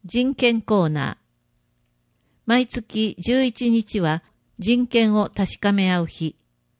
人権コーナー。毎月11日は人権を確かめ合う日。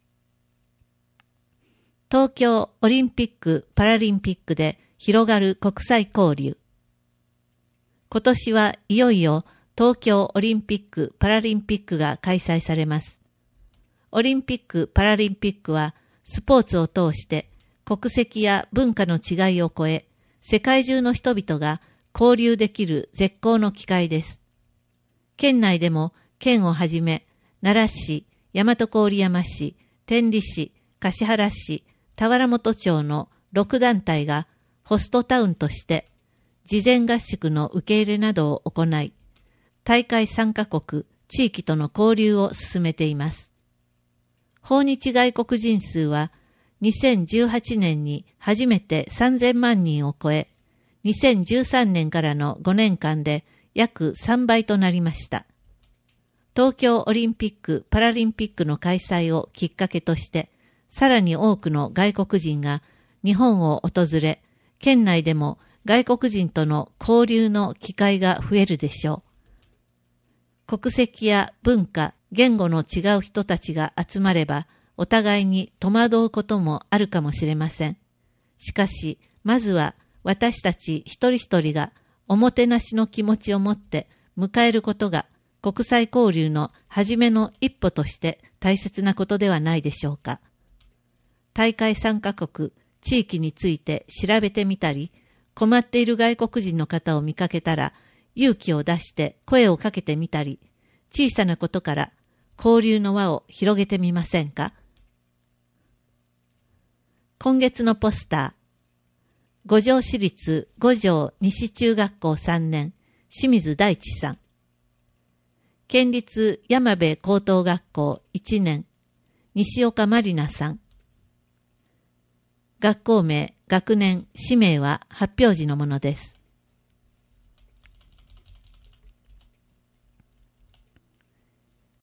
東京オリンピック・パラリンピックで広がる国際交流。今年はいよいよ東京オリンピック・パラリンピックが開催されます。オリンピック・パラリンピックはスポーツを通して国籍や文化の違いを超え、世界中の人々が交流できる絶好の機会です。県内でも県をはじめ、奈良市、大和郡山市、天理市、橿原市、田原本町の6団体がホストタウンとして事前合宿の受け入れなどを行い、大会参加国、地域との交流を進めています。訪日外国人数は2018年に初めて3000万人を超え、2013年からの5年間で約3倍となりました。東京オリンピック・パラリンピックの開催をきっかけとして、さらに多くの外国人が日本を訪れ、県内でも外国人との交流の機会が増えるでしょう。国籍や文化、言語の違う人たちが集まれば、お互いに戸惑うこともあるかもしれません。しかし、まずは私たち一人一人がおもてなしの気持ちを持って迎えることが国際交流の初めの一歩として大切なことではないでしょうか。大会参加国、地域について調べてみたり、困っている外国人の方を見かけたら勇気を出して声をかけてみたり、小さなことから交流の輪を広げてみませんか。今月のポスター。五条市立五条西中学校3年、清水大地さん。県立山部高等学校1年、西岡まりなさん。学校名、学年、氏名は発表時のものです。